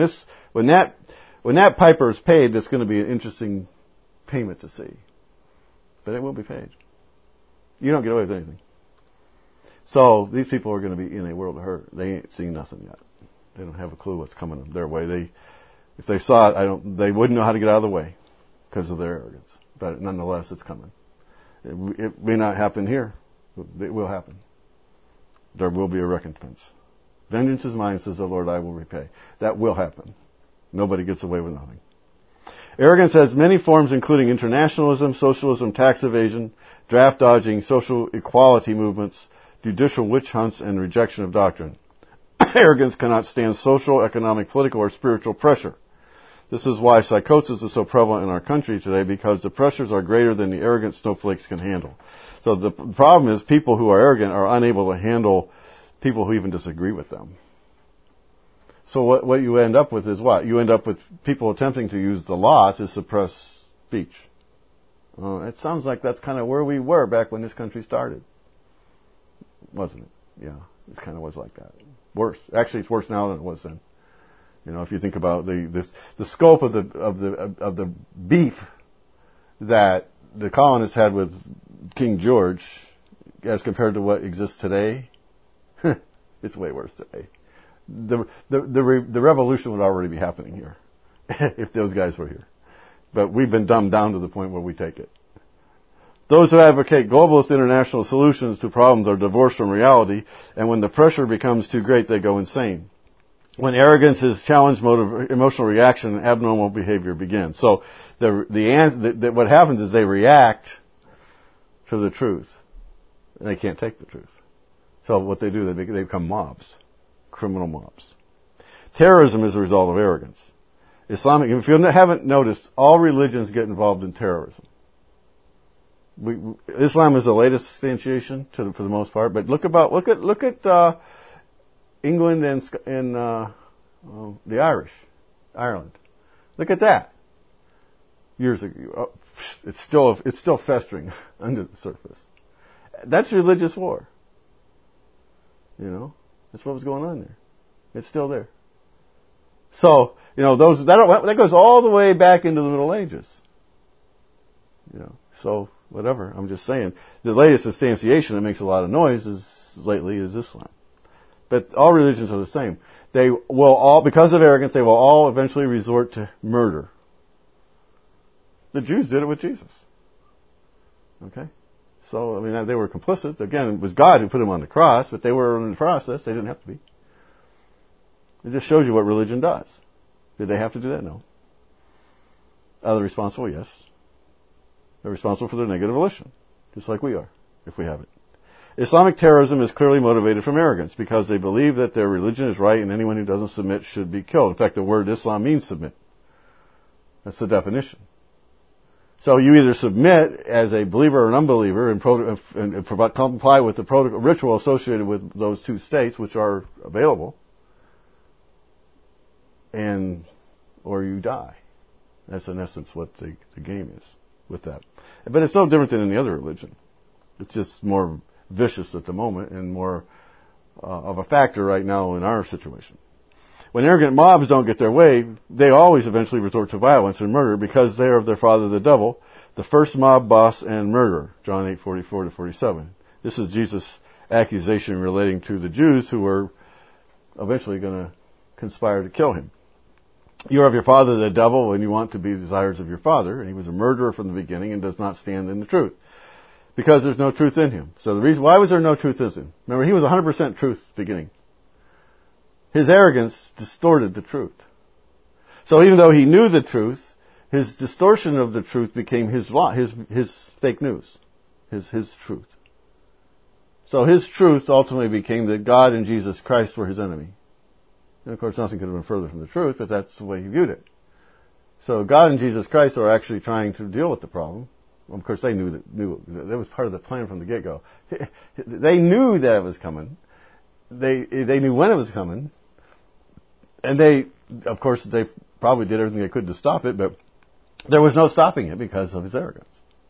that piper is paid, that's going to be an interesting payment to see. But it will be paid. You don't get away with anything. So these people are going to be in a world of hurt. They ain't seen nothing yet. They don't have a clue what's coming their way. If they saw it, they wouldn't know how to get out of the way because of their arrogance. But nonetheless, it's coming. It may not happen here. It will happen. There will be a recompense. Vengeance is mine, says the Lord, I will repay. That will happen. Nobody gets away with nothing. Arrogance has many forms, including internationalism, socialism, tax evasion, draft dodging, social equality movements, judicial witch hunts, and rejection of doctrine. Arrogance cannot stand social, economic, political, or spiritual pressure. This is why psychosis is so prevalent in our country today, because the pressures are greater than the arrogant snowflakes can handle. So the problem is people who are arrogant are unable to handle people who even disagree with them. So what you end up with is what? You end up with people attempting to use the law to suppress speech. It sounds like that's kind of where we were back when this country started. Wasn't it? Yeah, it kind of was like that. Worse. Actually, it's worse now than it was then. You know, if you think about the scope of the beef that the colonists had with King George as compared to what exists today, it's way worse today. The revolution would already be happening here if those guys were here. But we've been dumbed down to the point where we take it. Those who advocate globalist international solutions to problems are divorced from reality, and when the pressure becomes too great, they go insane. When arrogance is challenged, emotional reaction, abnormal behavior begins. So what happens is they react to the truth. They can't take the truth. So what they do, they become mobs, criminal mobs. Terrorism is a result of arrogance. If you haven't noticed, all religions get involved in terrorism. Islam is the latest instantiation for the most part, but look at England and the Irish, Ireland. Look at that. Years ago, it's still festering under the surface. That's religious war. You know, that's what was going on there. It's still there. So, you know, that goes all the way back into the Middle Ages. You know, so whatever. I'm just saying, the latest instantiation that makes a lot of noise lately is Islam. But all religions are the same. They will all, because of arrogance, they will all eventually resort to murder. The Jews did it with Jesus. Okay? So, I mean, they were complicit. Again, it was God who put him on the cross, but they were in the process. They didn't have to be. It just shows you what religion does. Did they have to do that? No. Are they responsible? Yes. They're responsible for their negative volition, just like we are, if we have it. Islamic terrorism is clearly motivated from arrogance because they believe that their religion is right and anyone who doesn't submit should be killed. In fact, the word Islam means submit. That's the definition. So you either submit as a believer or an unbeliever and comply with the ritual associated with those two states, which are available, or you die. That's in essence what the game is with that. But it's no different than any other religion. It's just more vicious at the moment and more of a factor right now in our situation. When arrogant mobs don't get their way, they always eventually resort to violence and murder because they are of their father the devil, the first mob boss and murderer. John 8:44-47. This is Jesus' accusation relating to the Jews who were eventually going to conspire to kill him. You are of your father the devil and you want to be the desires of your father. And he was a murderer from the beginning and does not stand in the truth. Because there's no truth in him. So the reason, why was there no truth in him? Remember, he was 100% truth beginning. His arrogance distorted the truth. So even though he knew the truth, his distortion of the truth became his lie, his fake news, his truth. So his truth ultimately became that God and Jesus Christ were his enemy. And of course nothing could have been further from the truth, but that's the way he viewed it. So God and Jesus Christ are actually trying to deal with the problem. Well, of course they knew that was part of the plan from the get-go. They knew that it was coming. They knew when it was coming. And they probably did everything they could to stop it, but there was no stopping it because of his arrogance.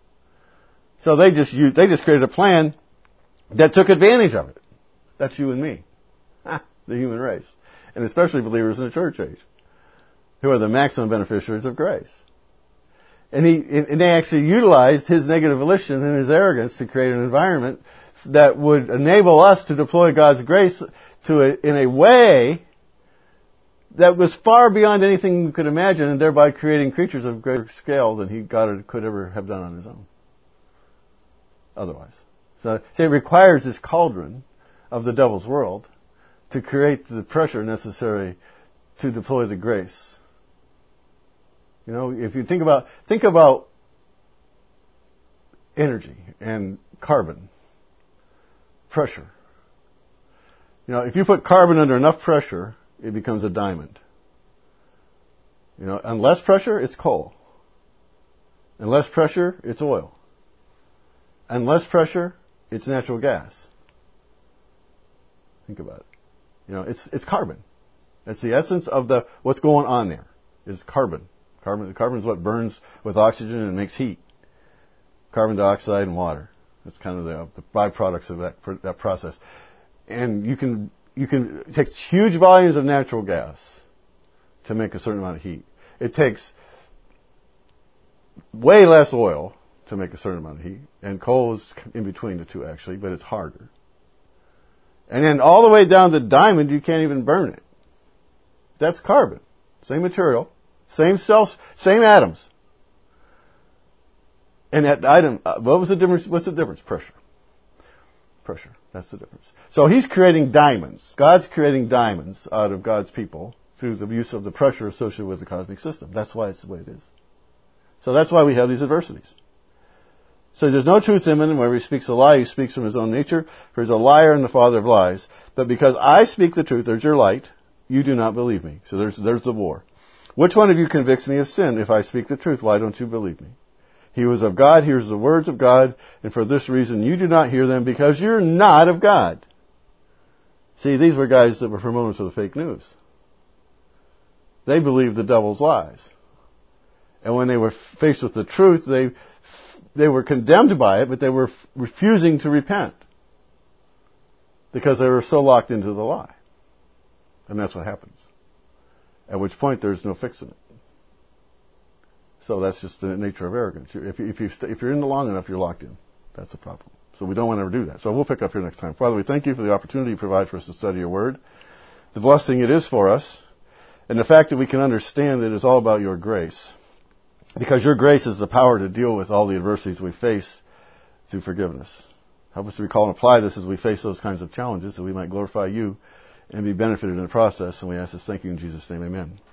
So they just created a plan that took advantage of it. That's you and me, the human race, and especially believers in the church age, who are the maximum beneficiaries of grace. And they actually utilized his negative volition and his arrogance to create an environment that would enable us to deploy God's grace in a way that was far beyond anything we could imagine, and thereby creating creatures of greater scale than God could ever have done on his own. Otherwise. So it requires this cauldron of the devil's world to create the pressure necessary to deploy the grace. You know, if you think about energy and carbon, pressure. You know, if you put carbon under enough pressure, it becomes a diamond. You know, and less pressure, it's coal. And less pressure, it's oil. And less pressure, it's natural gas. Think about it. You know, it's carbon. That's the essence of what's going on there, is carbon. Carbon is what burns with oxygen and makes heat. carbon dioxide and water. That's kind of the byproducts of that process. And it takes huge volumes of natural gas to make a certain amount of heat. It takes way less oil to make a certain amount of heat. And coal is in between the two, actually, but it's harder. And then all the way down to diamond, you can't even burn it. That's carbon. Same material, same cells, same atoms. And that item, what was the difference? What's the difference? Pressure. Pressure. That's the difference. So he's creating diamonds. God's creating diamonds out of God's people through the use of the pressure associated with the cosmic system. That's why it's the way it is. So that's why we have these adversities. So there's no truth in him, and whenever he speaks a lie, he speaks from his own nature, for he's a liar and the father of lies. But because I speak the truth, there's your light, you do not believe me. So there's the war. Which one of you convicts me of sin? If I speak the truth, why don't you believe me? He was of God, hears the words of God, and for this reason you do not hear them, because you're not of God. See, these were guys that were promoters of the fake news. They believed the devil's lies. And when they were faced with the truth, they were condemned by it, but they were refusing to repent. Because they were so locked into the lie. And that's what happens. At which point there's no fixing it. So that's just the nature of arrogance. If you're in it long enough, you're locked in. That's a problem. So we don't want to ever do that. So we'll pick up here next time. Father, we thank you for the opportunity you provide for us to study your word, the blessing it is for us, and the fact that we can understand it is all about your grace. Because your grace is the power to deal with all the adversities we face through forgiveness. Help us to recall and apply this as we face those kinds of challenges, so we might glorify you and be benefited in the process. And we ask this, thank you in Jesus' name, amen.